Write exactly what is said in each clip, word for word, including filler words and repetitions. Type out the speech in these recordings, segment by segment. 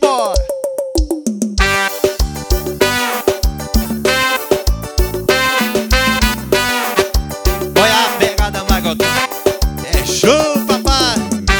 vambora. Olha a pegada magodão. É show, papai.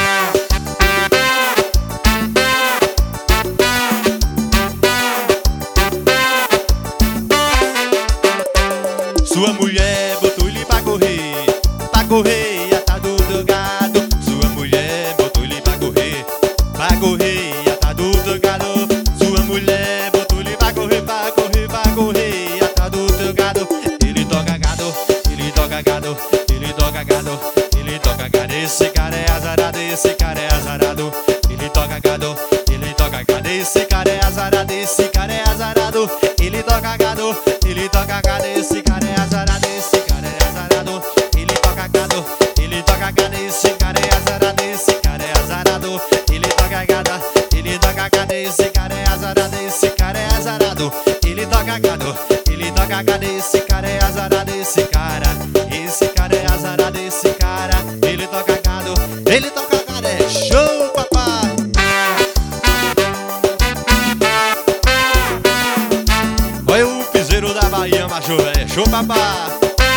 Sua mulher botou-lhe pra correr, pra correr atado do gado. Sua mulher botou-lhe pra correr, pra correr atado do gado. Sua mulher botou-lhe pra correr, pra correr, pra correr atado do gado. Ele toca gado, ele toca gado, ele toca gado, ele toca gado. Esse cara é azarado, esse cara é azarado. Ele toca gado, ele toca gado. Esse cara é azarado, esse cara é azarado. Ele toca gado, ele toca gado. Esse cara é azarado, esse cara é azarado. Ele toca gado, ele toca gado. Esse cara é azarado, esse cara é azarado. Ele toca gado, ele toca gado. Esse cara é azarado, esse cara é azarado. Ele toca gado, ele toca gado. Esse cara é azarado, esse cara, esse cara é azarado, esse cara. Ele toca gado, ele toca gado. É show, papai. Olha o piseiro da Bahia, macho, é show, papai.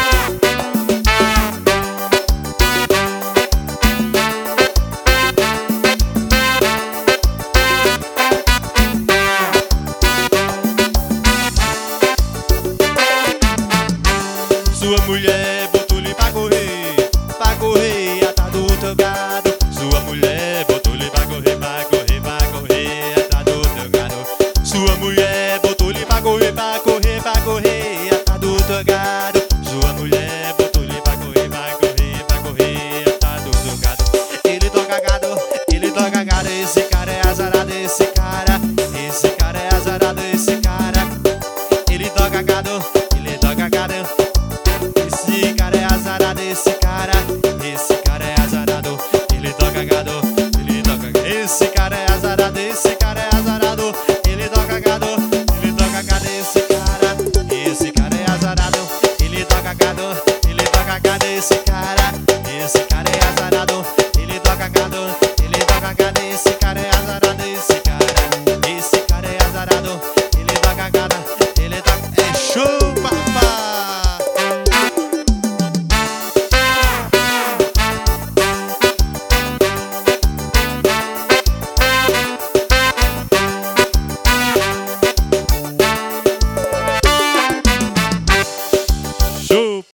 Sua mulher botou-lhe pra correr, pra correr atado do teu gado. Sua mulher botou-lhe pra correr, pra correr, pra correr atado do teu gado. Sua mulher botou-lhe pra correr, pra correr, pra correr atado do teu gado. Sua mulher botou-lhe pra correr, pra correr, pra correr atado do teu gado. Ele toca gado, ele toca gado. Esse cara é azarado, esse cara, esse cara é azarado, esse cara. Ele toca gado, ele toca gado. Esse cara é azarado, esse cara, esse cara é azarado. Ele toca gado,